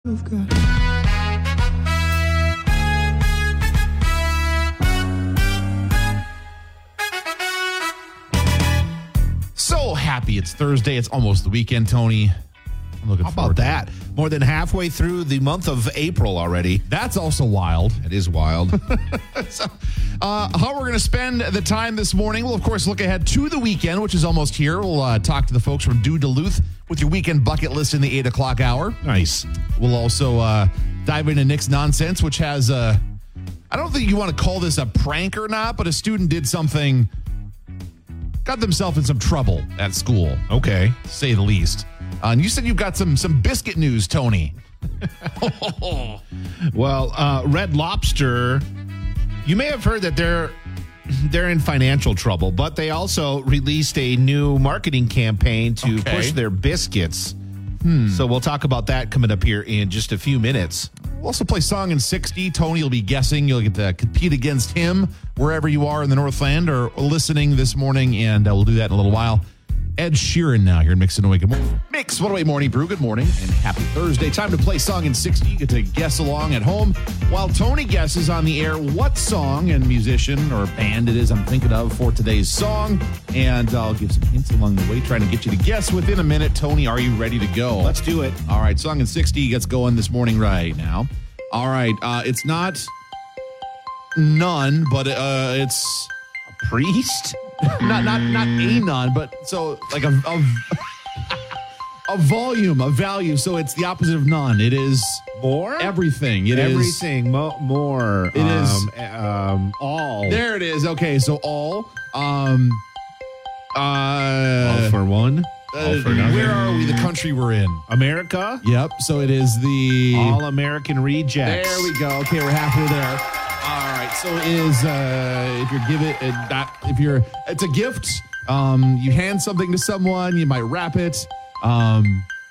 of God. So happy it's Thursday. It's almost the weekend, Tony. I'm looking How forward about to that? More than halfway through the month of April already. That's also wild. It is wild. So, how we're going to spend the time this morning, we'll, of course, look ahead to the weekend, which is almost here. We'll talk to the folks from Due Duluth with your weekend bucket list in the 8 o'clock hour. Nice. We'll also dive into Nick's Nonsense, which has I don't think you want to call this a prank or not, but a student did something, got themselves in some trouble at school. Okay. To say the least. And you said you've got some biscuit news, Tony. Well, Red Lobster, you may have heard that they're in financial trouble, but they also released a new marketing campaign to push their biscuits. So we'll talk about that coming up here in just a few minutes. We'll also play Song in 60. Tony will be guessing. You'll get to compete against him wherever you are in the Northland or listening this morning, and we'll do that in a little while. Ed Sheeran now here in Mix 108. Good morning. Mix 108 Morning Brew. Good morning and happy Thursday. Time to play Song in 60. You get to guess along at home while Tony guesses on the air what song and musician or band it is I'm thinking of for today's song. And I'll give some hints along the way, trying to get you to guess within a minute. Tony, are you ready to go? Let's do it. All right. Song in 60 gets going this morning right now. All right. It's not none, but it's A priest? not a nun, but so like a volume, a value. So it's the opposite of none. It is More? everything. It is Everything. More. It is all. There it is. Okay, so all. All for one. All for nothing. Where are we? The country we're in. America? Yep. So it is the All American Rejects. There we go. Okay, we're halfway there. All right. So it is if you're give it it's a gift. You hand something to someone. You might wrap it. I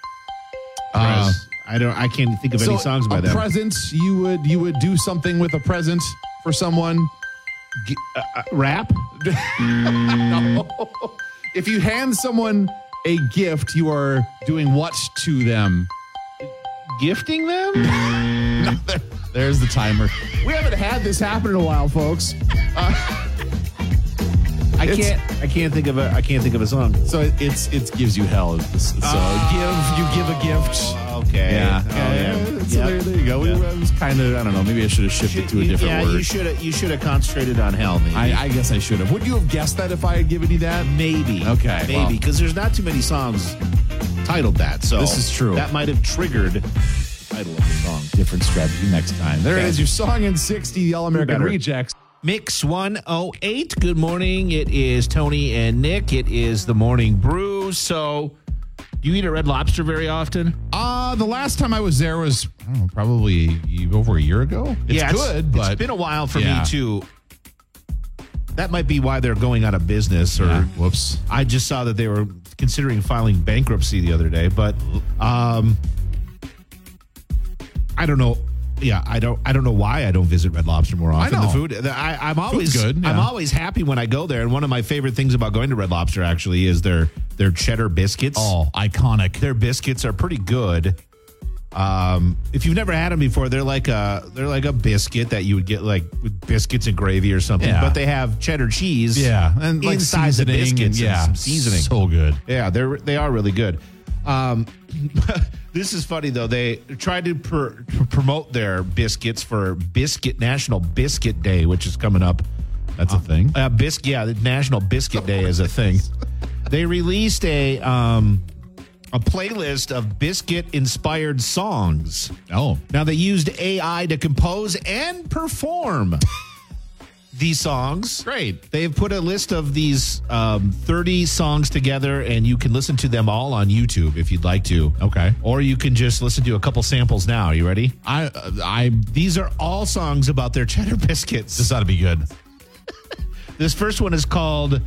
can't think of any songs by them. A present. You would do something with a present for someone. Rap? No. If you hand someone a gift, you are doing what to them? Gifting them? No, there's the timer. We haven't had this happen in a while, folks. I can't think of a song. So it gives you hell. So you give a gift. Okay. Yeah. So there you go. It was kind of, I don't know, maybe I should have shifted to a different word. You should have concentrated on hell, maybe. I guess I should have. Would you have guessed that if I had given you that? Maybe. Okay. Maybe, because there's not too many songs titled that. So this is true. That might have triggered the title of the song. Different strategy next time. There is your Song in 60, the All-American Rejects. Mix 108. Good morning. It is Tony and Nick. It is the Morning Brew. So, do you eat at Red Lobster very often? The last time I was there was, I don't know, probably over a year ago. It's good, but it's been a while for me too. That might be why they're going out of business. Or whoops. I just saw that they were considering filing bankruptcy the other day, but I don't know. Yeah, I don't know why I don't visit Red Lobster more often. I know. The food, I'm always Food's good. Yeah. I'm always happy when I go there. And one of my favorite things about going to Red Lobster actually is their cheddar biscuits. Oh, iconic! Their biscuits are pretty good. If you've never had them before, they're like a biscuit that you would get like with biscuits and gravy or something. Yeah. But they have cheddar cheese. Yeah, and like inside the biscuits. and some seasoning. So good. Yeah, they are really good. This is funny though. They tried to promote their biscuits for National Biscuit Day, which is coming up. That's a thing. The National Biscuit Day is a thing. They released a playlist of biscuit-inspired songs. Oh. Now, they used AI to compose and perform these songs. Great. They've put a list of these 30 songs together, and you can listen to them all on YouTube if you'd like to. Okay. Or you can just listen to a couple samples now. Are you ready? These are all songs about their cheddar biscuits. This ought to be good. This first one is called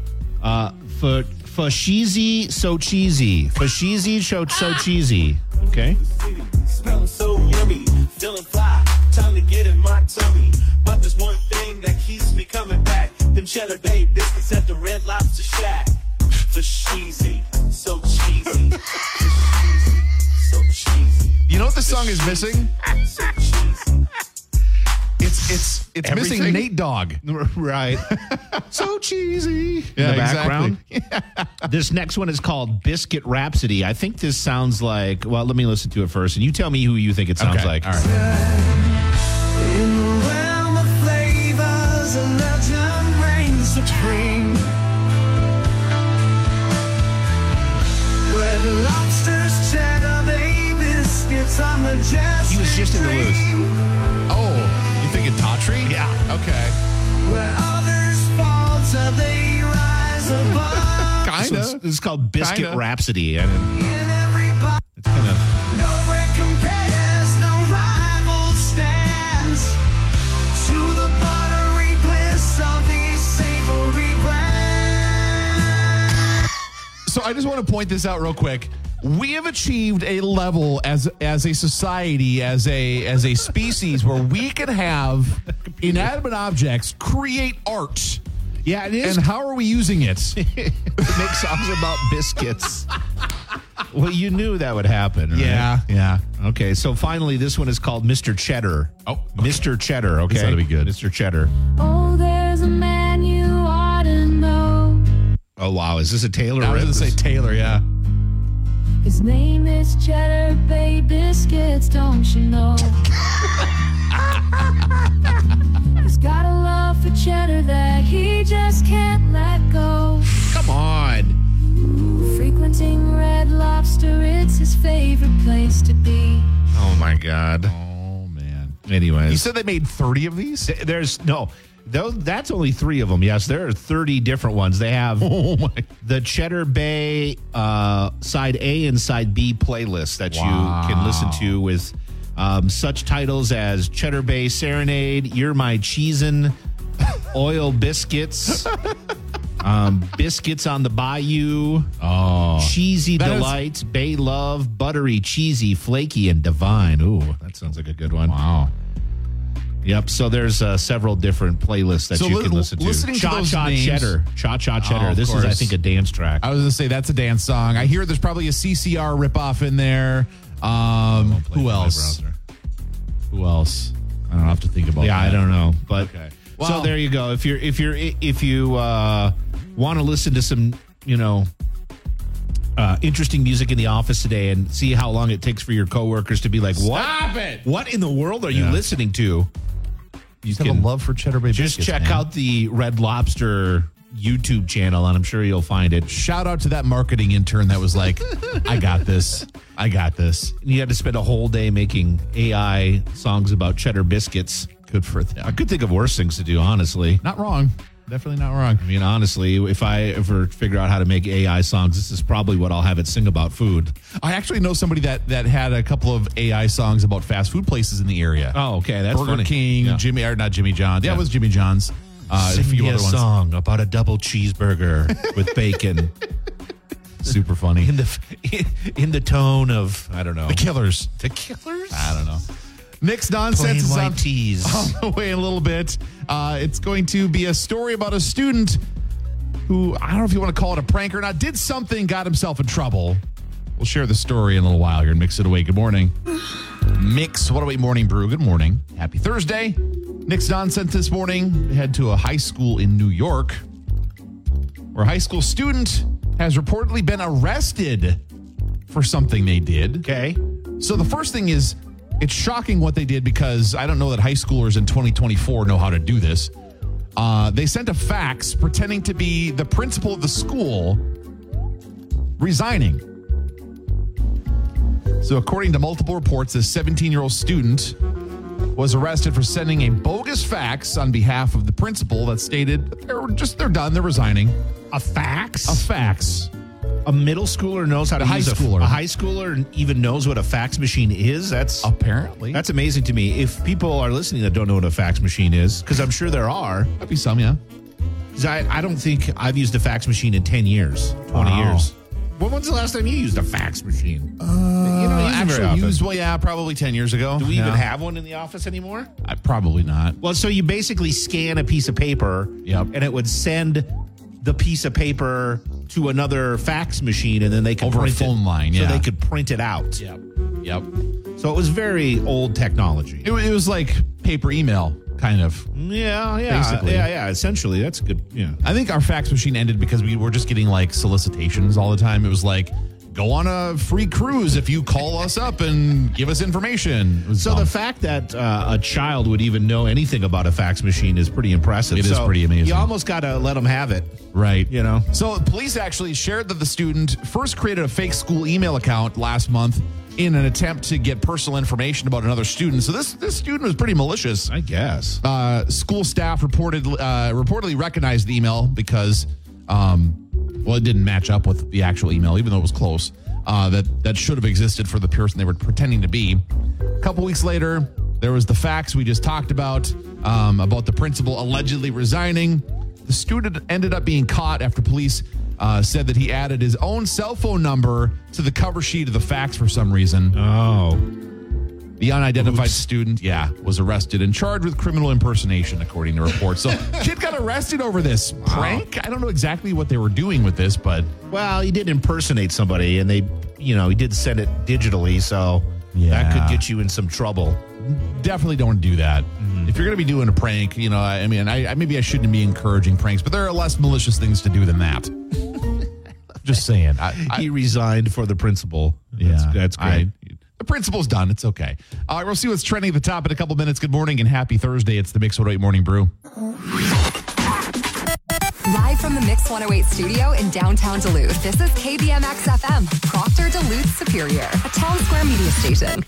Fashizi So Cheesy. Fashizi So Cheesy. Okay. Smelling so yummy, feeling fly, time to get in my tummy. But there's one thing that keeps me coming back. Them cheddar bay biscuits at the Red Lobster Shack. Fashizi, so cheesy. So cheesy. You know what this song is is missing? So cheesy. It's missing Everything? Nate Dogg. Right. So cheesy. Yeah, In the background. exactly. This next one is called Biscuit Rhapsody. I think this sounds like, well, let me listen to it first, and you tell me who you think it sounds Okay, like. all right. In the realm of flavors, a legend reigns supreme. Red lobsters, cheddar bay biscuits, are majestic. He was just in Duluth. Oh, you thinking Daughtry? Yeah. Okay. Where others fall till they rise above. Kinda. This is called Biscuit Kinda. Rhapsody. I mean, In every bite, it's kind of... nowhere compares, no rival stands to the buttery bliss of these savory brands. So I just want to point this out real quick. We have achieved a level as a society, as a species, where we can have inanimate objects create art. Yeah, it is. And how are we using it? Make songs about biscuits. Well, you knew that would happen, right? Yeah. Okay, so finally, this one is called Mr. Cheddar. Oh, okay. Mr. Cheddar, okay? This ought to be good. Mr. Cheddar. Oh, there's a man you ought to know. Oh, wow. Is this a Taylor? I was going to say Taylor, yeah. His name is Cheddar Bay Biscuits, don't you know? He's got a love for cheddar that he just can't let go. Come on. Frequenting Red Lobster, it's his favorite place to be. Oh, my God. Oh, man. Anyways. You said they made 30 of these? There's no... That's only 3 of them. Yes, there are 30 different ones. They have the Cheddar Bay side A and side B playlist that you can listen to with such titles as Cheddar Bay Serenade, You're My Cheesin', Oil Biscuits, Biscuits on the Bayou, Cheesy Delights, Bay Love, Buttery, Cheesy, Flaky, and Divine. Ooh, that sounds like a good one. Wow. Yep. So there's several different playlists that you can listen to. Listening to those Cha names- Cheddar. Cha Cheddar. Oh, of This is, I course. think, a dance track. I was going to say that's a dance song. I hear there's probably a CCR ripoff in there. Who else? Who else? I don't have to think about Yeah, that. I don't know. But Okay. so Well- there you go. If you want to listen to some, interesting music in the office today and see how long it takes for your coworkers to be like, what? Stop it! What in the world are you Yeah. listening to? You Just have a love for Cheddar Bay just biscuits, check man. out the Red Lobster YouTube channel, and I'm sure you'll find it. Shout out to that marketing intern that was like, I got this. I got this. You had to spend a whole day making AI songs about cheddar biscuits. Good for I them. could think of worse things to do, honestly. Not wrong. Definitely not wrong. I mean, honestly, if I ever figure out how to make AI songs, this is probably what I'll have it sing about food. I actually know somebody that had a couple of AI songs about fast food places in the area. Oh, okay, that's Burger funny. King, Yeah. not Jimmy John's. Yeah, Yeah. it was Jimmy John's. A Sing few me other a ones. song about a double cheeseburger with bacon Super funny. in the tone of, I don't know. The Killers. The Killers? I don't know. Nick's Plain nonsense is white on teas. on the way in a little bit. It's going to be a story about a student who, I don't know if you want to call it a prank or not, did something, got himself in trouble. We'll share the story in a little while here in Mix It Away. Good morning. Mix 108 Morning Brew. Good morning. Happy Thursday. Nick's nonsense this morning. Head to a high school in New York where a high school student has reportedly been arrested for something they did. Okay. So the first thing is, it's shocking what they did because I don't know that high schoolers in 2024 know how to do this. They sent a fax pretending to be the principal of the school resigning. So according to multiple reports, this 17-year-old student was arrested for sending a bogus fax on behalf of the principal that stated they're done, they're resigning. A fax? A fax. A middle schooler knows how to A high use schooler. a high schooler even knows what a fax machine is. Apparently. That's amazing to me. If people are listening that don't know what a fax machine is, because I'm sure there are, Might be some, yeah. 'cause I don't think I've used a fax machine in 10 years, 20 Wow. years. When's the last time you used a fax machine? You don't use them very Actually often. used, well, yeah, probably 10 years ago. Do we Yeah. even have one in the office anymore? Probably not. Well, so you basically scan a piece of paper, Yep. and it would send the piece of paper to another fax machine, and then they could Over a print phone it, line, so yeah. they could print it out. Yep. So it was very old technology. It was like paper email, kind of. Yeah. Basically. Yeah. Essentially, that's good. Yeah. I think our fax machine ended because we were just getting like solicitations all the time. It was like, go on a free cruise if you call us up and give us information. So the fact that a child would even know anything about a fax machine is pretty impressive. It is pretty amazing. You almost got to let them have it. Right. You know? So police actually shared that the student first created a fake school email account last month in an attempt to get personal information about another student. So this student was pretty malicious. I guess. School staff reportedly recognized the email because it didn't match up with the actual email, even though it was close. That should have existed for the person they were pretending to be. A couple weeks later, there was the fax we just talked about the principal allegedly resigning. The student ended up being caught after police said that he added his own cell phone number to the cover sheet of the fax for some reason. Oh. The unidentified student, was arrested and charged with criminal impersonation, according to reports. So, kid got arrested over this prank. I don't know exactly what they were doing with this, but Well, he did impersonate somebody, and he did send it digitally, so that could get you in some trouble. definitely don't do that. If you're going to be doing a prank, I maybe I shouldn't be encouraging pranks, but there are less malicious things to do than that. Just saying. He resigned for the principal. That's great. The principal's done. It's okay. All right, we'll see what's trending at the top in a couple minutes. Good morning and happy Thursday. It's the Mix 108 Morning Brew. Live from the Mix 108 studio in downtown Duluth, this is KBMX FM, Proctor Duluth Superior, a town square media station.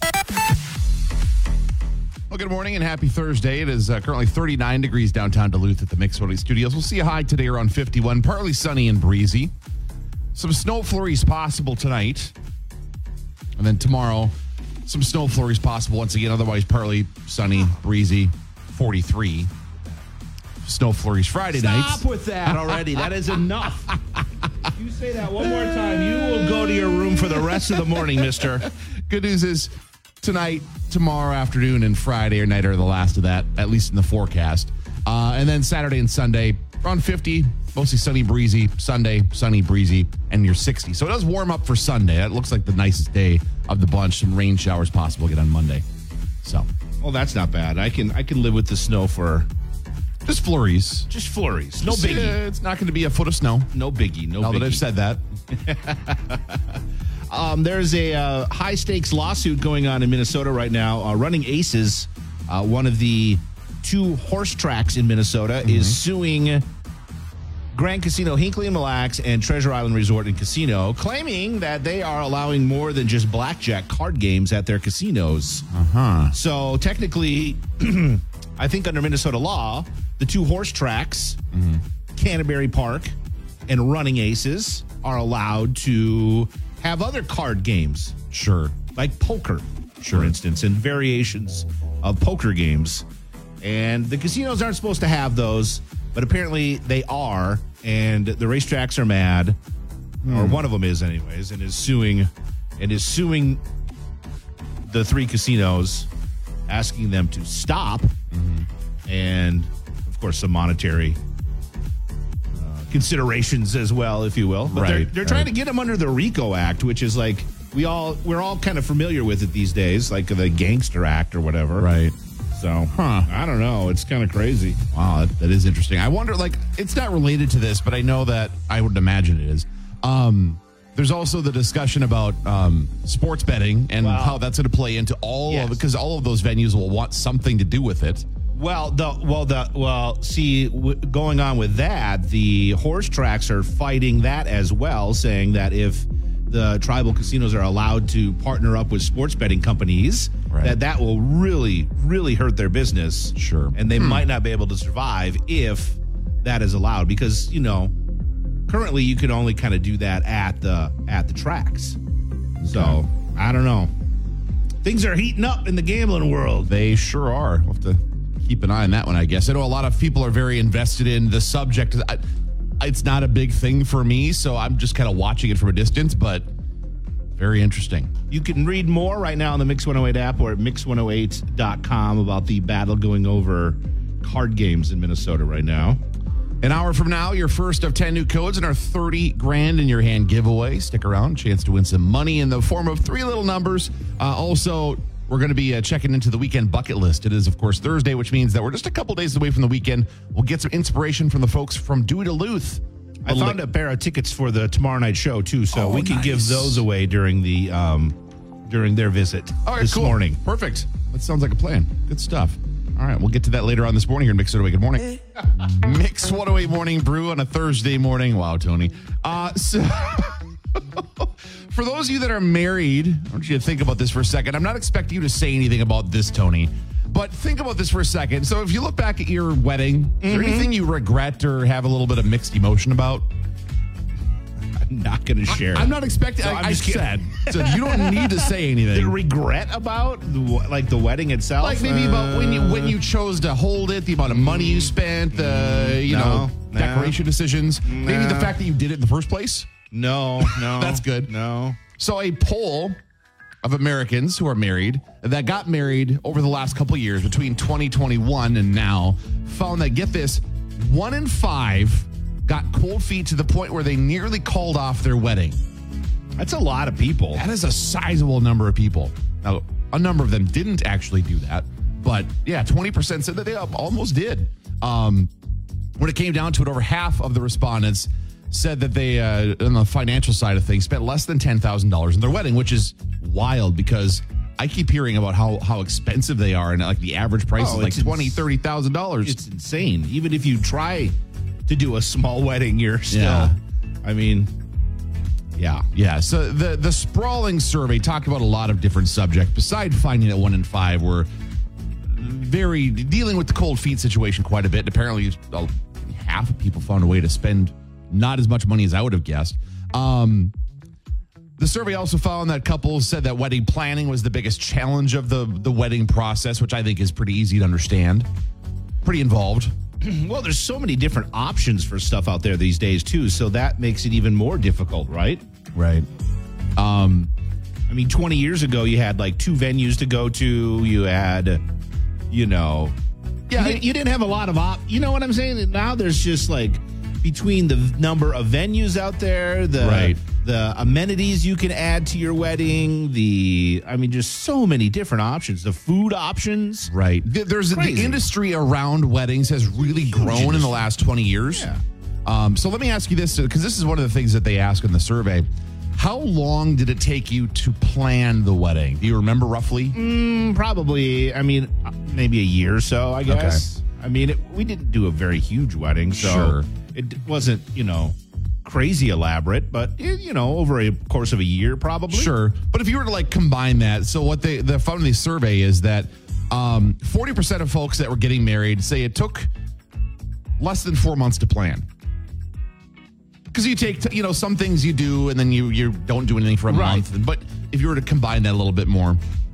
Well, good morning and happy Thursday. It is currently 39 degrees downtown Duluth at the Mix 108 studios. We'll see a high today around 51, partly sunny and breezy. Some snow flurries possible tonight. And then tomorrow, some snow flurries possible once again. Otherwise, partly sunny, breezy, 43. Snow flurries Friday night. Stop with that already. That is enough. If you say that one more time, you will go to your room for the rest of the morning, mister. Good news is tonight, tomorrow afternoon, and Friday or night are the last of that, at least in the forecast. And then Saturday and Sunday, around 50, mostly sunny, breezy. Sunday, sunny, breezy, and near 60. So it does warm up for Sunday. That looks like the nicest day of the bunch. Some rain showers possible again on Monday. So, well, that's not bad. I can live with the snow for just flurries. Just flurries. No biggie. It's not going to be a foot of snow. No biggie. No now biggie. that I've said that. There's a high-stakes lawsuit going on in Minnesota right now. Running Aces, one of the two horse tracks in Minnesota, is suing Grand Casino Hinckley and Mille Lacs and Treasure Island Resort and Casino, claiming that they are allowing more than just blackjack card games at their casinos. So technically, I think under Minnesota law, the two horse tracks, Canterbury Park and Running Aces, are allowed to have other card games. Sure. Like poker, for instance, and variations of poker games. And the casinos aren't supposed to have those, but apparently they are, and the racetracks are mad, or one of them is anyways, and is suing the three casinos, asking them to stop, and of course some monetary considerations as well, if you will. But they're trying to get them under the RICO Act, which is like we're all kind of familiar with it these days, like the Gangster Act or whatever. Right. So, I don't know. It's kind of crazy. Wow, that is interesting. I wonder, it's not related to this, but I know that I would imagine it is. There's also the discussion about sports betting and how that's going to play into all of it, because all of those venues will want something to do with it. Going on with that, the horse tracks are fighting that as well, saying that if the tribal casinos are allowed to partner up with sports betting companies, that will really, really hurt their business. Sure. And they might not be able to survive if that is allowed, because, currently you can only kind of do that at the tracks. So, I don't know. Things are heating up in the gambling world. They sure are. We'll have to keep an eye on that one, I guess. I know a lot of people are very invested in the subject. It's not a big thing for me, so I'm just kind of watching it from a distance, but very interesting. You can read more right now on the Mix 108 app or at mix108.com about the battle going over card games in Minnesota right now. An hour from now, your first of 10 new codes in our 30 grand in your hand giveaway. Stick around, chance to win some money in the form of 3 little numbers. Also, we're going to be checking into the weekend bucket list. It is, of course, Thursday, which means that we're just a couple days away from the weekend. We'll get some inspiration from the folks from Dewey Duluth. I found a pair of tickets for the tomorrow night show, too, so we can give those away during the during their visit this morning. Perfect. That sounds like a plan. Good stuff. All right, we'll get to that later on this morning here in Mix 108. Good morning. Mix 108 Morning Brew on a Thursday morning. Wow, Tony. So for those of you that are married, I want you to think about this for a second. I'm not expecting you to say anything about this, Tony, but think about this for a second. So if you look back at your wedding, is there anything you regret or have a little bit of mixed emotion about? I'm not going to share. I'm not expecting. So I said, so you don't need to say anything. The regret about the wedding itself, like maybe about when you chose to hold it, the amount of money you spent, decoration decisions, maybe the fact that you did it in the first place. No, that's good. No. So a poll of Americans who are married that got married over the last couple of years between 2021 and now found that, get this, 1 in 5 got cold feet to the point where they nearly called off their wedding. That's a lot of people. That is a sizable number of people. Now, a number of them didn't actually do that, but yeah, 20% said that they almost did. When it came down to it, over half of the respondents said that they, on the financial side of things, spent less than $10,000 in their wedding, which is wild because I keep hearing about how expensive they are, and like the average price is like $20,000, $30,000. It's insane. Even if you try to do a small wedding, you're still, Yeah. So the sprawling survey talked about a lot of different subjects. Besides finding that 1 in 5 were dealing with the cold feet situation quite a bit. And apparently, half of people found a way to spend not as much money as I would have guessed. The survey also found that couples said that wedding planning was the biggest challenge of the wedding process, which I think is pretty easy to understand. Pretty involved. Well, there's so many different options for stuff out there these days, too. So that makes it even more difficult, right? Right. I mean, 20 years ago, you had like 2 venues to go to. You had, you didn't have a lot of you know what I'm saying? Now there's just like between the number of venues out there, the amenities you can add to your wedding, just so many different options. The food options. Right. There's the industry around weddings has really grown in the last 20 years. Yeah. So let me ask you this, because this is one of the things that they ask in the survey. How long did it take you to plan the wedding? Do you remember roughly? Probably, maybe a year or so, I guess. Okay. We didn't do a very huge wedding, so it wasn't, crazy elaborate, but over a course of a year, probably. Sure, but if you were to combine that, so what they found in the survey is that 40% of folks that were getting married say it took less than 4 months to plan. Because you take, some things you do and then you don't do anything for a month. But if you were to combine that a little bit more,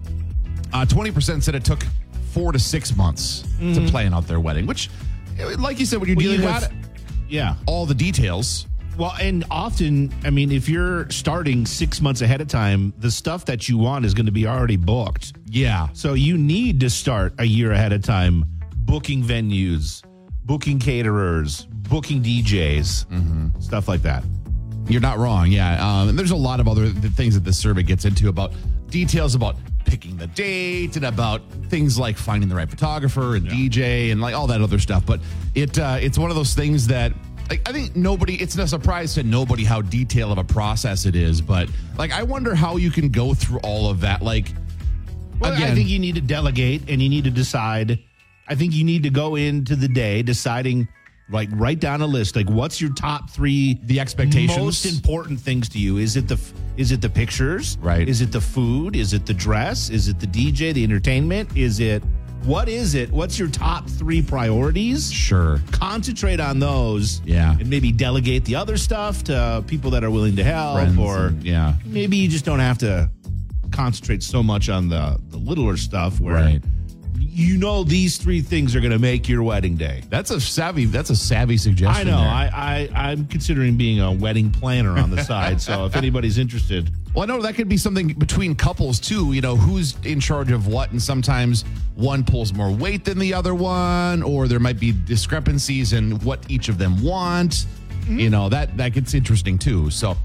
20% said it took 4 to 6 months to plan out their wedding, which, like you said, when you're dealing with all the details. Well, and often, if you're starting 6 months ahead of time, the stuff that you want is going to be already booked. Yeah. So you need to start a year ahead of time booking venues, booking caterers, booking DJs, stuff like that. You're not wrong, yeah. And there's a lot of other things that this survey gets into about details about picking the date and about things like finding the right photographer and DJ and all that other stuff. But it's one of those things that I think it's no surprise to nobody how detailed of a process it is. But I wonder how you can go through all of that. I think you need to delegate and you need to decide. I think you need to go into the day deciding, write down a list. What's your top 3, the expectations, most important things to you? Is it the pictures? Right. Is it the food? Is it the dress? Is it the DJ, the entertainment? What is it? What's your top 3 priorities? Sure. Concentrate on those. Yeah. And maybe delegate the other stuff to people that are willing to help. Friends, maybe you just don't have to concentrate so much on the littler stuff where these 3 things are going to make your wedding day. That's a savvy suggestion. I know. I'm considering being a wedding planner on the side. So if anybody's interested. Well, I know that could be something between couples too, who's in charge of what. And sometimes one pulls more weight than the other one, or there might be discrepancies in what each of them want. That gets interesting too. So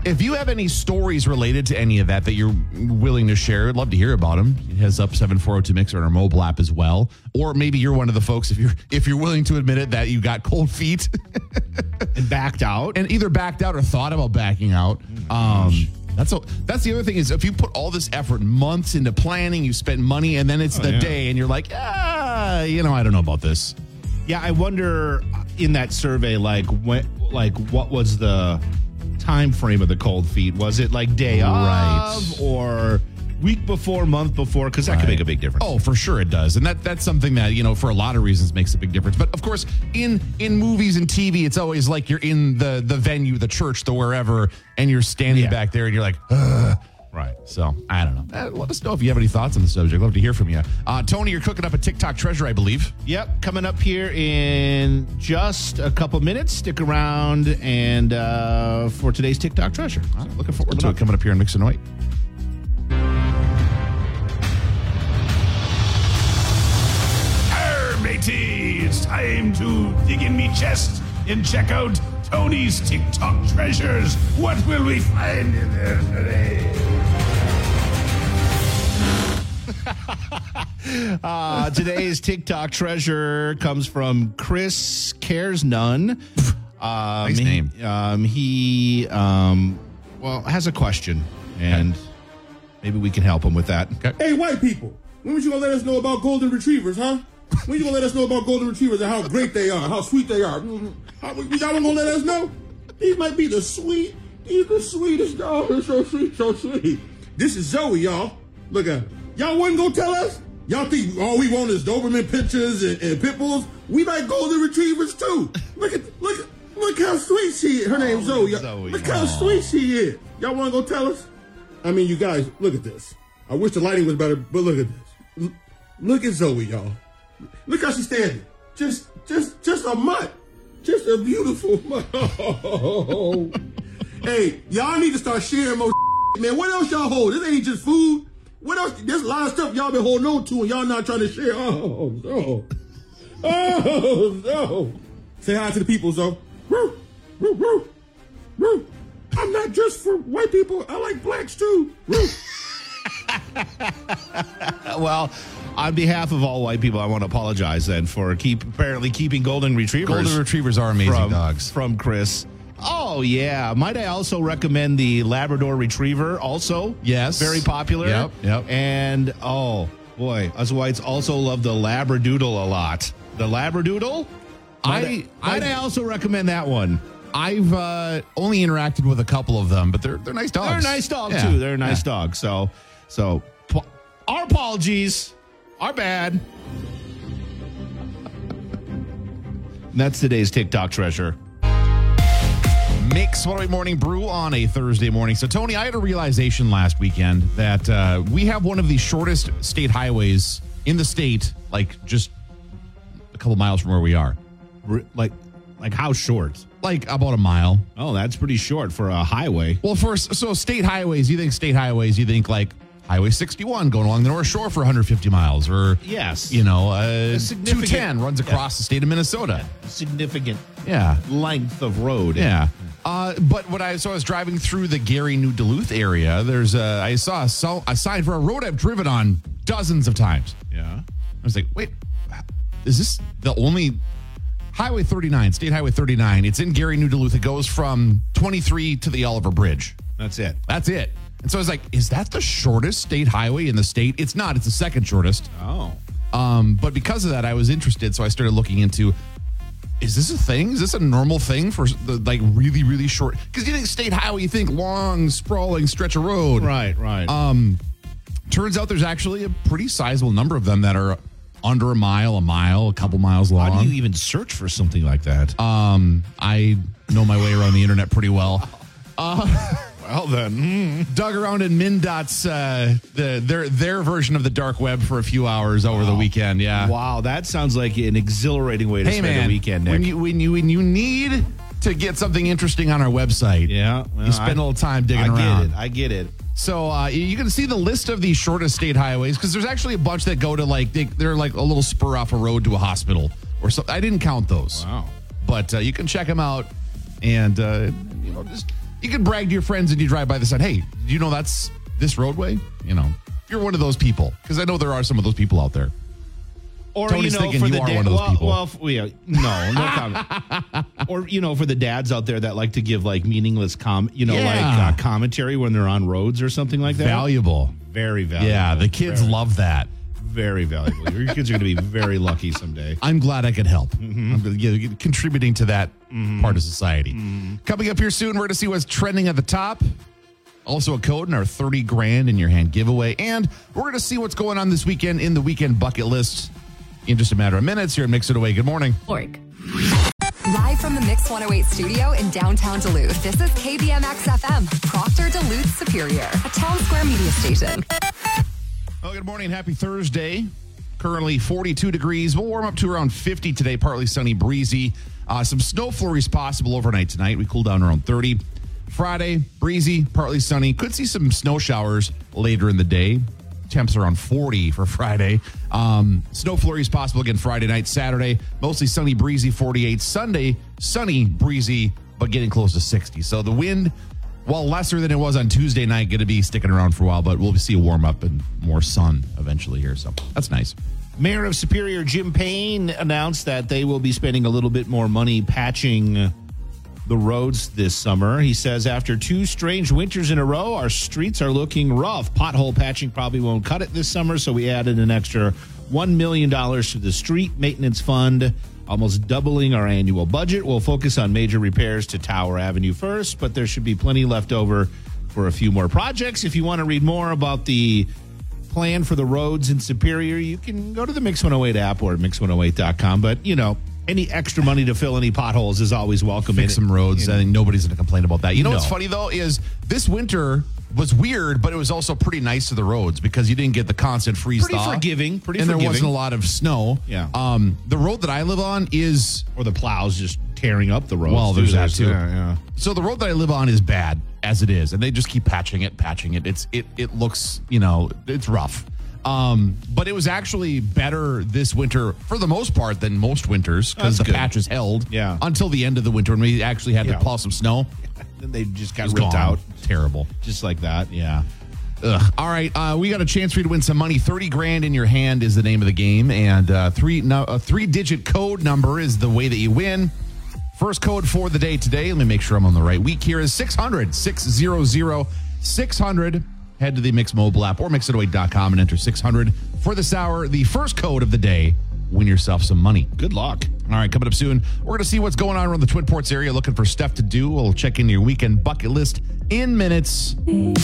If you have any stories related to any of that you're willing to share, I'd love to hear about them. It has up 7402 Mix on our mobile app as well. Or maybe you're one of the folks, if you're willing to admit it, that you got cold feet and backed out, and either backed out or thought about backing out. That's the other thing is if you put all this effort, months into planning, you spend money, and then it's the day, and you're like, I don't know about this. Yeah, I wonder in that survey, what was the time frame of the cold feet? Was it like day of or week before, month before? Because that could make a big difference. Oh, for sure it does. And that's something that, for a lot of reasons makes a big difference. But of course, in movies and TV, it's always like you're in the venue, the church, the wherever, and you're standing back there and you're like, ugh. Right. So, I don't know. Let us know if you have any thoughts on the subject. Love to hear from you. Tony, you're cooking up a TikTok treasure, I believe. Yep. Coming up here in just a couple minutes. Stick around and for today's TikTok treasure. Looking forward to it. Coming up here in Mix and White. Matey, it's time to dig in me chest and check out Tony's TikTok treasures. What will we find in there today? Today's TikTok treasure comes from Chris Cares None. Nice name. He has a question, and maybe we can help him with that. Okay. Hey, white people, when was you going to let us know about golden retrievers, huh? When you going to let us know about golden retrievers and how great they are, how sweet they are? Y'all don't going to let us know? These might be the sweetest dogs. So sweet. This is Zoe, y'all. Look at her. Y'all wasn't going to tell us? Y'all think all we want is Doberman pinchers and pit bulls? We like golden retrievers, too. Look how sweet she is. Her name's Zoe. Look how sweet she is. Y'all want to go tell us? I mean, you guys, look at this. I wish the lighting was better, but look at this. Look at Zoe, y'all. Look how she's standing. Just a mutt. Just a beautiful mutt. Hey, y'all need to start sharing more man. What else y'all hold? This ain't just food. What else? There's a lot of stuff y'all been holding on to and y'all not trying to share. Oh, no. Say hi to the people, Zoe. Woo, woo, woo, woo. I'm not just for white people. I like blacks, too. Woo. Well, on behalf of all white people, I want to apologize then for apparently keeping golden retrievers. Golden retrievers are amazing dogs. From Chris. Oh, yeah. Might I also recommend the Labrador Retriever also? Yes. Very popular. Yep. And, oh, boy, us whites also love the Labradoodle a lot. The Labradoodle? Might I also recommend that one? I've only interacted with a couple of them, but they're nice dogs. They're a nice dog, too. They're a nice dog. So our apologies. Our bad. And that's today's TikTok treasure. Mix 108 Morning Brew on a Thursday morning. So, Tony, I had a realization last weekend that we have one of the shortest state highways in the state, like just a couple miles from where we are. Like how short? Like about a mile. Oh, that's pretty short for a highway. Well, so state highways, you think like Highway 61 going along the North Shore for 150 miles, or yes, 210 runs across the state of Minnesota. Significant, length of road. Yeah. But I was driving through the Gary, New Duluth area. I saw a sign for a road I've driven on dozens of times. Yeah. I was like, wait, is this the only Highway 39, State Highway 39? It's in Gary, New Duluth. It goes from 23 to the Oliver Bridge. That's it. And so I was like, is that the shortest state highway in the state? It's not. It's the second shortest. Oh. But because of that, I was interested. So I started looking into, is this a thing? Is this a normal thing for the really, really short? Because you think state highway, you think long, sprawling stretch of road. Right. Turns out there's actually a pretty sizable number of them that are under a mile, a couple miles long. How do you even search for something like that? I know my way around the internet pretty well. Well, then. Dug around in MnDOT's, their version of the dark web for a few hours over the weekend, yeah. Wow, that sounds like an exhilarating way to spend a weekend, Nick. When you need to get something interesting on our website, you spend a little time digging around. I get it. So you can see the list of the shortest state highways, because there's actually a bunch that go to they're like a little spur off a road to a hospital or something. I didn't count those. Wow. But you can check them out and, just You can brag to your friends and you drive by the sign. Hey, do you know that's this roadway? You know, if you're one of those people, because I know there are some of those people out there. Or, Tony's thinking you are one of those people. No comment. Or, for the dads out there that like to give like meaningless commentary when they're on roads or something like that. Valuable. Very valuable. Yeah, the kids love that. Very valuable. Your kids are going to be very lucky someday. I'm glad I could help. I'm contributing to that part of society. Coming up here soon, we're going to see what's trending at the top. Also a code in our 30 grand in your hand giveaway. And we're going to see what's going on this weekend in the weekend bucket list in just a matter of minutes here at Mix It Away. Good morning. Live from the Mix 108 studio in downtown Duluth, this is KBMX FM, Proctor Duluth Superior, a town square media station. Oh, good morning. Happy Thursday. Currently 42 degrees. We'll warm up to around 50 today. Partly sunny, breezy. Some snow flurries possible overnight tonight. We cool down around 30. Friday, breezy, partly sunny. Could see some snow showers later in the day. Temps around 40 for Friday. Snow flurries possible again Friday night. Saturday, mostly sunny, breezy, 48. Sunday, sunny, breezy, but getting close to 60. So the wind, while lesser than it was on Tuesday night, going to be sticking around for a while, but we'll see a warm up and more sun eventually here. So that's nice. Mayor of Superior Jim Payne announced that they will be spending a little bit more money patching the roads this summer. He says after 2 strange winters in a row, our streets are looking rough. Pothole patching probably won't cut it this summer, so we added an extra $1 million to the street maintenance fund, almost doubling our annual budget. We'll focus on major repairs to Tower Avenue first, but there should be plenty left over for a few more projects. If you want to read more about the plan for the roads in Superior, you can go to the Mix 108 app or mix108.com. But, any extra money to fill any potholes is always welcome. Fix some roads. I think nobody's going to complain about that. What's funny, though, is this winter was weird, but it was also pretty nice to the roads because you didn't get the constant freeze thaw. Pretty forgiving. And there wasn't a lot of snow. Yeah. The road that I live on is... Or the plows just tearing up the roads. Well, there's that, too. Yeah. So the road that I live on is bad as it is, and they just keep patching it. It looks, it's rough. But it was actually better this winter for the most part than most winters because the patches held until the end of the winter when we actually had to plow some snow. Then they just got ripped out. Terrible. Just like that. Yeah. Ugh. All right. We got a chance for you to win some money. 30 grand in your hand is the name of the game. And a 3-digit code number is the way that you win. First code for the day today. Let me make sure I'm on the right week here is 600. 600. Head to the Mix mobile app or mixitaway.com and enter 600 for this hour. The first code of the day, win yourself some money. Good luck. All right, coming up soon, we're going to see what's going on around the Twin Ports area, looking for stuff to do. We'll check into your weekend bucket list in minutes.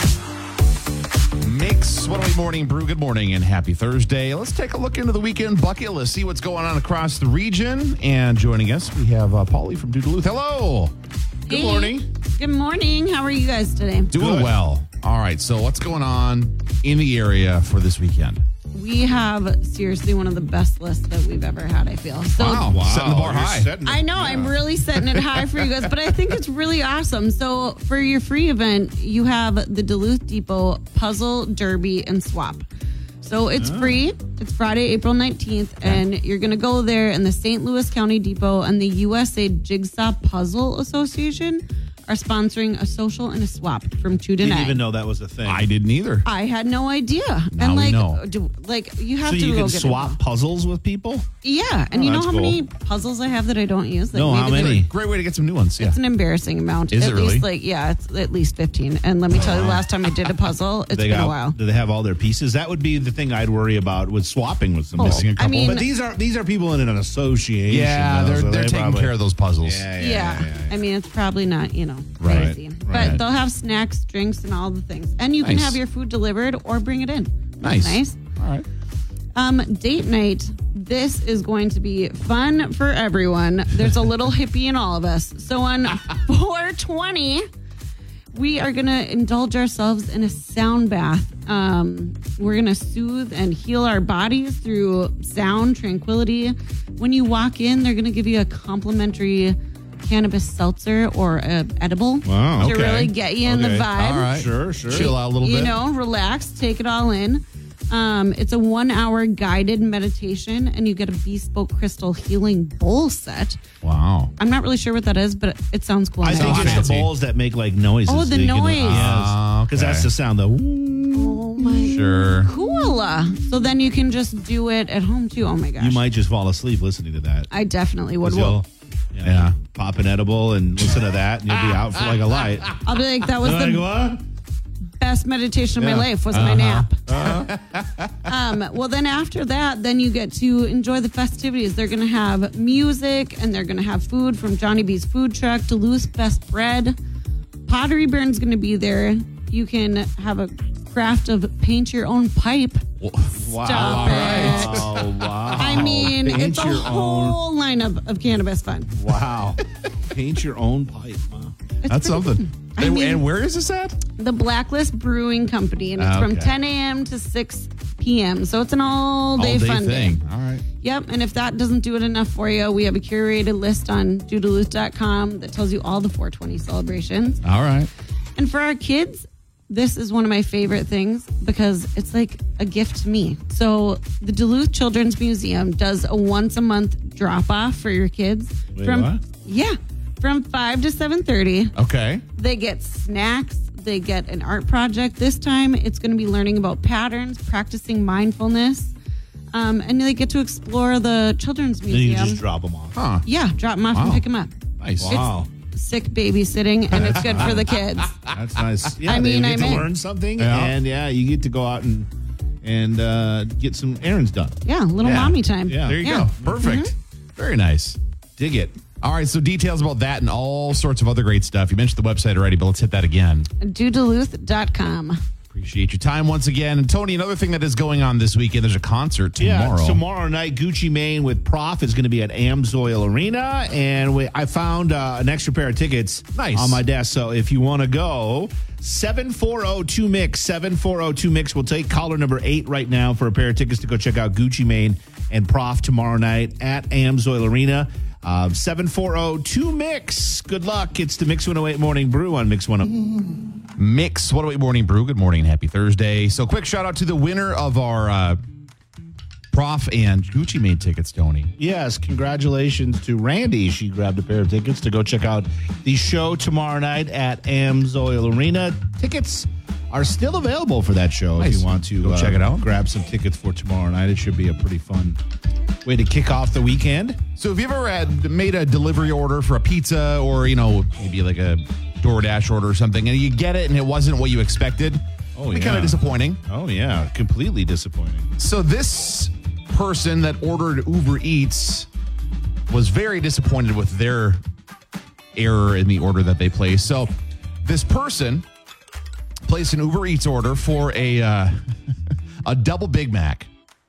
Mix 108 Morning Brew. Good morning and happy Thursday. Let's take a look into the weekend bucket list, see what's going on across the region. And joining us, we have Paulie from Duluth. Hello. Good morning. Good morning. How are you guys today? Doing well. All right, so what's going on in the area for this weekend? We have seriously one of the best lists that we've ever had, I feel. So wow. Setting the bar high. I know, I'm really setting it high for you guys, but I think it's really awesome. So for your free event, you have the Duluth Depot Puzzle, Derby, and Swap. So it's free. It's Friday, April 19th, and you're going to go there, and the St. Louis County Depot and the USA Jigsaw Puzzle Association are sponsoring a social and a swap from 2 to 9. Didn't even know that was a thing. I didn't either. I had no idea. Now we know. You have so to you go can get swap it. puzzles with people? Yeah, and you know that's how cool. many puzzles I have that I don't use? No, how many? Great way to get some new ones. Yeah. It's an embarrassing amount. Is at it really? Least it's at least 15. And let me tell you, the last time I did a puzzle, it's been a while. Do they have all their pieces? That would be the thing I'd worry about with swapping with some Missing a couple. I mean, but these are people in an association. Yeah, though, they're taking probably care of those puzzles. Yeah. I mean, it's probably not, Right. crazy. Right. But they'll have snacks, drinks, and all the things. And you can Nice. have your food delivered or bring it in. Nice. All right. Date night. This is going to be fun for everyone. There's a little hippie in all of us. So on 420, we are going to indulge ourselves in a sound bath. We're going to soothe and heal our bodies through sound, tranquility. When you walk in, they're going to give you a complimentary cannabis seltzer or edible Wow, to okay. really get you in the vibe. All right. Sure. Chill out a little bit. Relax, take it all in. It's a 1-hour guided meditation, and you get a bespoke crystal healing bowl set. Wow. I'm not really sure what that is, but it sounds cool. I think it's fancy. the bowls that make like noises. Oh, the that you can- noise. Yes. Because that's the sound. Oh my Sure. cool. So then you can just do it at home too. Oh my gosh. You might just fall asleep listening to that. I definitely would. 'Cause Well, you'll, Yeah. pop an edible and listen to that, and you'll be out for like a light. I'll be like, that was Like, the what? best meditation of my life was my nap. Well, then after that, then you get to enjoy the festivities. They're going to have music, and they're going to have food from Johnny B's food truck, Duluth's Best Bread. Pottery Barn's going to be there. You can have a craft of paint your own pipe. Stop it. Oh, wow. I mean, Paint it's a your whole lineup of cannabis fun. Wow. Paint your own pipe. Wow. It's That's pretty something. fun. And where is this at? The Blacklist Brewing Company, and it's from Okay. 10 a.m. to 6 p.m. So it's an all-day fun thing. day. All right. Yep, and if that doesn't do it enough for you, we have a curated list on duduluth.com that tells you all the 420 celebrations. All right. And for our kids, this is one of my favorite things because it's like a gift to me. So the Duluth Children's Museum does a once-a-month drop-off for your kids. Wait, what? Yeah, from 5 to 7:30. Okay. They get snacks. They get an art project. This time, it's going to be learning about patterns, practicing mindfulness, and they get to explore the Children's Then you Museum. just drop them off. Huh. Yeah, drop them off and Wow. pick them up. Nice. Wow. Sick babysitting, and it's good for the kids. That's nice. Yeah, I mean, they get I'm to in. learn something, Yeah. and you get to go out and get some errands done. Yeah, little Yeah. mommy time. Yeah. There you Yeah. go. Perfect. Very nice. Dig it. All right. So details about that and all sorts of other great stuff. You mentioned the website already, but let's hit that again. duduluth.com. Appreciate your time once again. And Tony, another thing that is going on this weekend, there's a concert tomorrow. Yeah, tomorrow night, Gucci Mane with Prof is going to be at Amsoil Arena, and I found an extra pair of tickets Nice. on my desk. So if you want to go, 740-2MIX, 740-2MIX. We'll take caller number 8 right now for a pair of tickets to go check out Gucci Mane and Prof tomorrow night at Amsoil Arena. 740-2MIX. Good luck. It's the Mix 108 Morning Brew on Mix 108. Mix 108 Morning Brew. Good morning and happy Thursday. So quick shout out to the winner of our Prof and Gucci Mane tickets, Tony. Yes, congratulations to Randy. She grabbed a pair of tickets to go check out the show tomorrow night at Amsoil Arena. Tickets are still available for that show Nice. if you want to Go check it out. Grab some tickets for tomorrow night. It should be a pretty fun way to kick off the weekend. So have you ever made a delivery order for a pizza or, maybe like a DoorDash order or something, and you get it and it wasn't what you expected? Oh, It'd be yeah. kind of disappointing. Oh, yeah. Completely disappointing. So this person that ordered Uber Eats was very disappointed with their error in the order that they placed. So this person placed an Uber Eats order for a a double Big Mac.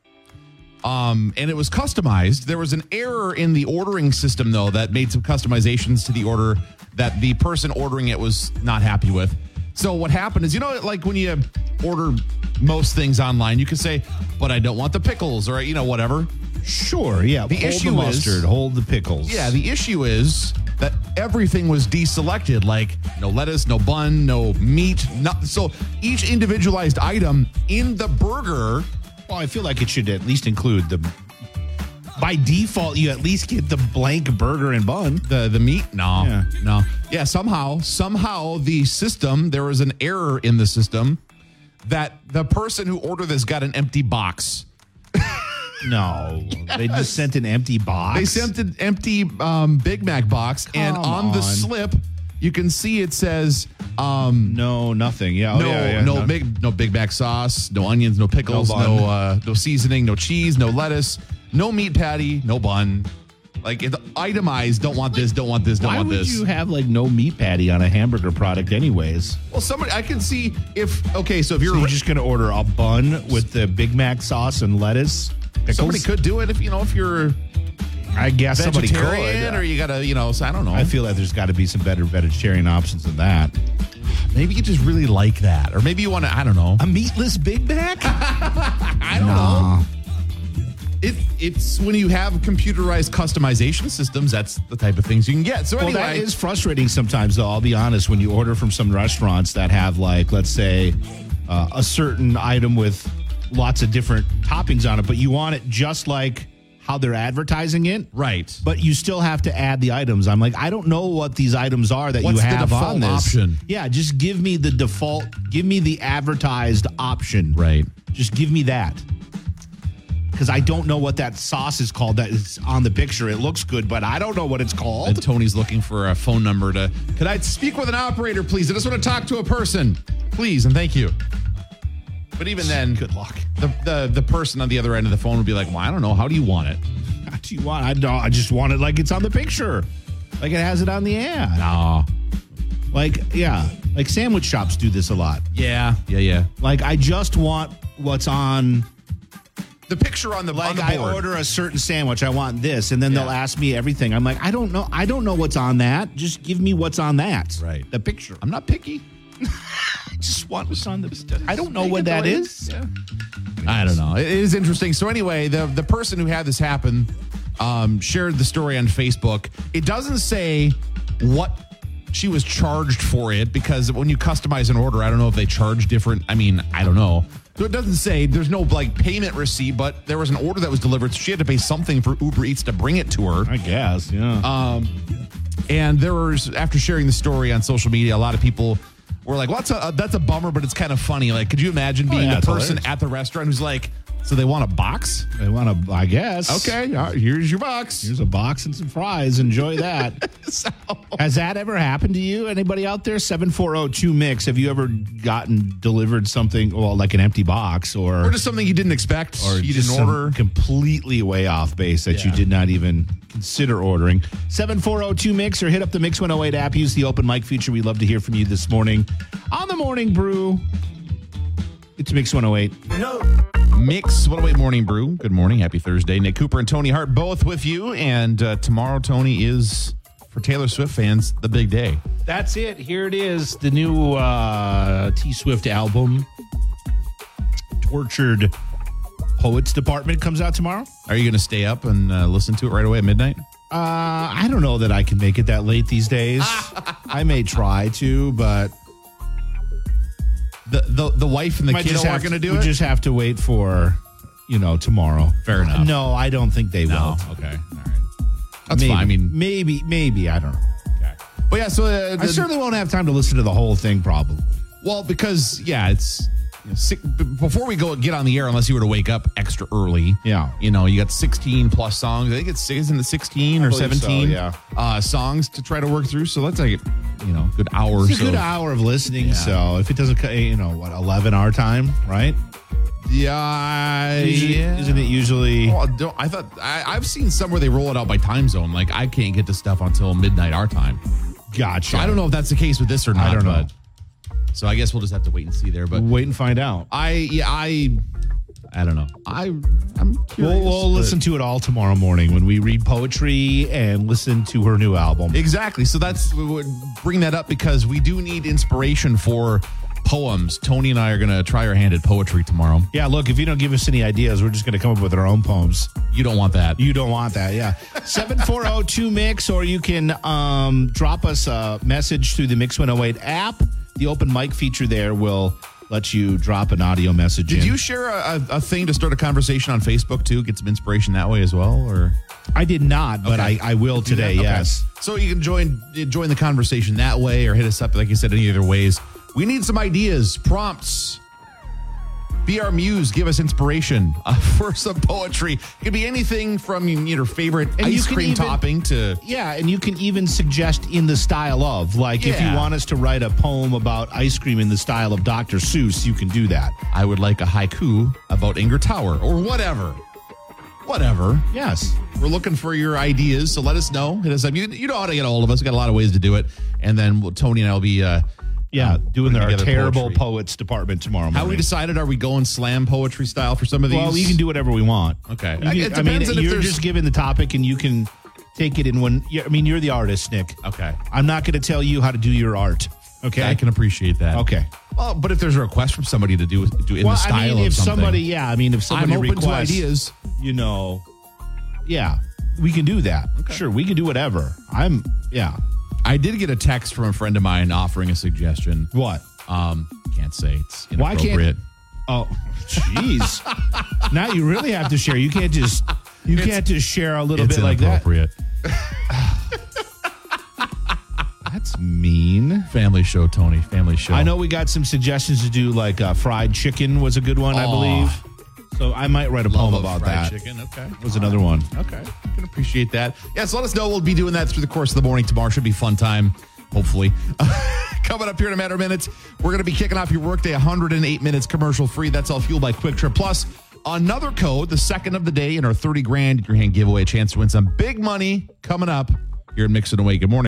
And it was customized. There was an error in the ordering system, though, that made some customizations to the order that the person ordering it was not happy with. So what happened is, like when you order most things online, you can say, but I don't want the pickles or, whatever. Sure, yeah. The hold issue the is- mustard, hold the pickles. Yeah, the issue is that everything was deselected, like no lettuce, no bun, no meat. So each individualized item in the burger. Well, I feel like it should at least include by default, you at least get the blank burger and bun. The meat? No. Yeah. No. Yeah, somehow the system, there was an error in the system that the person who ordered this got an empty box. No, they just sent an empty box. They sent an empty Big Mac box, and Come on the on. slip, you can see it says No, nothing. Yeah, no Big Mac sauce, no onions, no pickles, No bun. no seasoning, no cheese, no lettuce, no meat patty, no bun. Like it's itemized. Don't want this. Don't want this. Don't Why want would this. you have like no meat patty on a hamburger product, anyways? Well, somebody I can see if so if So you're you're just gonna order a bun with the Big Mac sauce and lettuce. Pickles? somebody could do it if you're I guess somebody vegetarian could. or you gotta so I don't know. I feel like there's got to be some better vegetarian options than that. maybe you just really like that, or maybe you want to. I don't know. A meatless Big Mac? I don't know. It's when you have computerized customization systems, that's the type of things you can get. So Well, anyway, that is frustrating sometimes, though. I'll be honest. When you order from some restaurants that have, like, let's say, a certain item with lots of different toppings on it, but you want it just like how they're advertising it. Right. But you still have to add the items. I'm like, I don't know what these items are that What's you the have default on this option? Yeah, just give me the default, give me the advertised option. Right. Just give me that. Because I don't know what that sauce is called that is on the picture. It looks good, but I don't know what it's called. And Tony's looking for a phone number to, could I speak with an operator, please? I just want to talk to a person. Please and thank you. But even then, good luck. The person on the other end of the phone would be like, well, I don't know. How do you want it? How do you want? I just want it like it's on the picture. Like it has it on the ad. No. Like, yeah. Like sandwich shops do this a lot. Yeah. Like I just want what's on the picture on the like board. I order a certain sandwich, I want this, and then they'll ask me everything. I'm like, I don't know what's on that. Just give me what's on that. Right. The picture. I'm not picky. I just want what's on the. I don't know what that is. Yeah. I don't know. It is interesting. So anyway, the person who had this happen shared the story on Facebook. It doesn't say what she was charged for it, because when you customize an order, I don't know if they charge different. I mean, I don't know. So it doesn't say, there's no like payment receipt, but there was an order that was delivered. So she had to pay something for Uber Eats to bring it to her. I guess, yeah. And there was, after sharing the story on social media, a lot of people were like, well, that's a bummer, but it's kind of funny. Like, could you imagine being the person hilarious. at the restaurant who's like, so they want a box? They want to, I guess. Okay, all right, here's your box. Here's a box and some fries. Enjoy that. Has that ever happened to you? Anybody out there? 740-2MIX. Have you ever gotten delivered something, well, like an empty box or just something you didn't expect, or you just didn't order? Completely way off base that you did not even consider ordering? 740-2MIX or hit up the Mix 108 app. Use the open mic feature. We'd love to hear from you this morning on the Morning Brew. It's Mix 108. No. Mix 108 Morning Brew. Good morning. Happy Thursday. Nick Cooper and Tony Hart both with you. And tomorrow, Tony, is, for Taylor Swift fans, the big day. That's it. Here it is. The new T Swift album, Tortured Poets Department, comes out tomorrow. Are you going to stay up and listen to it right away at midnight? I don't know that I can make it that late these days. I may try to, but the wife and the kid aren't going to do it? We just have to wait for, tomorrow. Fair enough. No, I don't think they will. Okay. All right. That's maybe, fine. I mean, maybe. I don't know. okay. But yeah, so I certainly won't have time to listen to the whole thing, probably. Well, because it's before we get on the air, unless you were to wake up extra early. Yeah. You got 16 plus songs. I think isn't it 16 or 17 songs to try to work through. So that's like good hour. It's a good hour of listening. Yeah. So if it doesn't, 11 our time, right? Yeah. Isn't it usually? Well, I thought I've seen some where they roll it out by time zone. Like I can't get to stuff until midnight our time. Gotcha. So I don't know if that's the case with this or not. I don't know. So I guess we'll just have to wait and see there. But wait and find out. I don't know. I'm curious. We'll listen to it all tomorrow morning when we read poetry and listen to her new album. Exactly. So we would bring that up because we do need inspiration for poems. Tony and I are going to try our hand at poetry tomorrow. Yeah, look, if you don't give us any ideas, we're just going to come up with our own poems. You don't want that. You don't want that, yeah. 740-2MIX, or you can drop us a message through the Mix 108 app. The open mic feature there will let you drop an audio message. Did you share a thing to start a conversation on Facebook too? Get some inspiration that way as well, or? I did not, but okay. I will today. Okay. Yes. So you can join the conversation that way, or hit us up, like you said, any other ways. We need some ideas, prompts. Be our muse. Give us inspiration for some poetry. It could be anything from your favorite ice cream topping to... Yeah, and you can even suggest in the style of. Like, if you want us to write a poem about ice cream in the style of Dr. Seuss, you can do that. I would like a haiku about Ingrid Tower, or whatever. Whatever. Yes. We're looking for your ideas, so let us know. Hit us up. You know how to get a hold of us. We got a lot of ways to do it. And then Tony and I will be... doing our terrible poetry. Poets department tomorrow morning. How we decided, are we going slam poetry style for some of these? Well, we can do whatever we want. Okay. It depends you're just given the topic and you can take it in when... you're the artist, Nick. Okay. I'm not going to tell you how to do your art. Okay. I can appreciate that. Okay. Well, but if there's a request from somebody to do in the style if of something. if somebody I'm open requests, to ideas. We can do that. Okay. Sure, we can do whatever. I did get a text from a friend of mine offering a suggestion. What? Can't say. It's Why inappropriate. can't? Oh, jeez. Now you really have to share. You can't just share a little bit like that. That's mean. Family show, Tony. Family show. I know we got some suggestions to do, like fried chicken was a good one, I believe. So I might write a poem about that. Chicken. Okay. Was another one. Okay. I can appreciate that. Yes, let us know. We'll be doing that through the course of the morning tomorrow. Should be a fun time, hopefully. Coming up here in a matter of minutes, we're going to be kicking off your workday 108 minutes commercial free. That's all fueled by Quick Trip. Plus, another code, the second of the day in our 30 grand in your hand giveaway. A chance to win some big money coming up here in Mix It Away. Good morning.